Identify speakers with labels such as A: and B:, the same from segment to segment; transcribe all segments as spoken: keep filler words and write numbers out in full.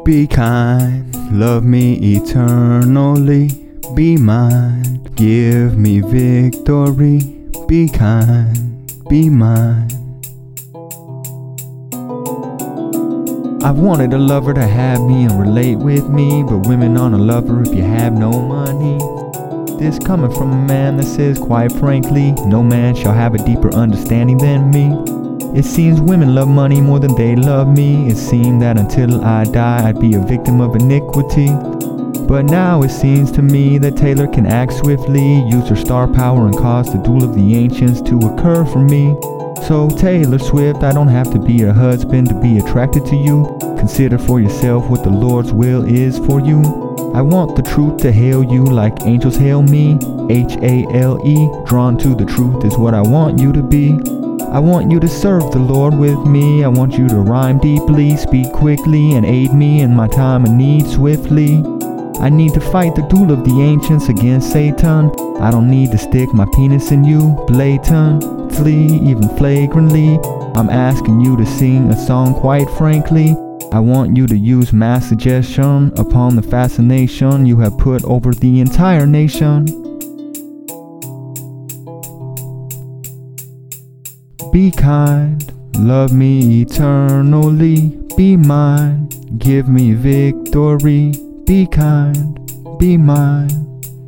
A: Be kind, love me eternally. Be mine, give me victory. Be kind, be mine. I've wanted a lover to have me and relate with me, but women aren't a lover if you have no money. This coming from a man that says, quite frankly, no man shall have a deeper understanding than me. It seems women love money more than they love me. It seemed that until I die I'd be a victim of iniquity. But now it seems to me that Taylor can act swiftly, use her star power and cause the duel of the ancients to occur for me. So Taylor Swift, I don't have to be your husband to be attracted to you. Consider for yourself what the Lord's will is for you. I want the truth to hail you like angels hail me. H A L E, drawn to the truth is what I want you to be. I want you to serve the Lord with me. I want you to rhyme deeply, speak quickly, and aid me in my time of need swiftly. I need to fight the duel of the ancients against Satan. I don't need to stick my penis in you blatantly, even flagrantly. I'm asking you to sing a song quite frankly. I want you to use mass suggestion upon the fascination you have put over the entire nation. Be kind, love me eternally. Be mine, give me victory. Be kind, be mine.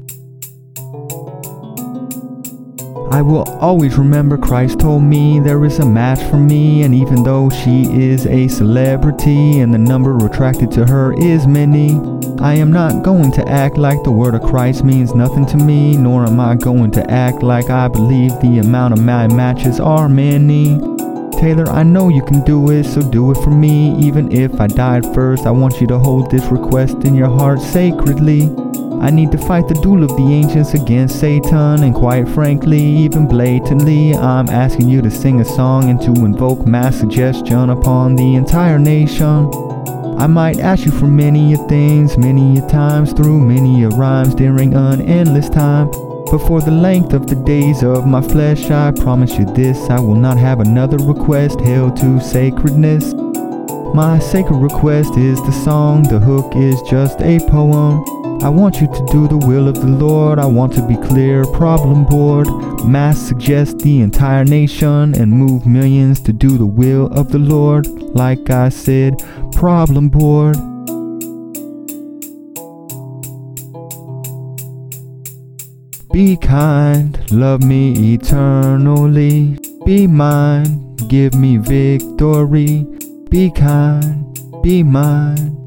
A: I will always remember Christ told me there is a match for me, and even though she is a celebrity and the number attracted to her is many, I am not going to act like the word of Christ means nothing to me, nor am I going to act like I believe the amount of my matches are many. Taylor, I know you can do it, so do it for me. Even if I died first, I want you to hold this request in your heart sacredly. I need to fight the duel of the ancients against Satan, and quite frankly, even blatantly, I'm asking you to sing a song and to invoke mass suggestion upon the entire nation. I might ask you for many a things, many a times, through many a rhymes during an endless time. But for the length of the days of my flesh, I promise you this, I will not have another request held to sacredness. My sacred request is the song, the hook is just a poem. I want you to do the will of the Lord, I want to be clear, problem board. Mass suggest the entire nation and move millions to do the will of the Lord. Like I said, problem board. Be kind, love me eternally. Be mine, give me victory. Be kind, be mine.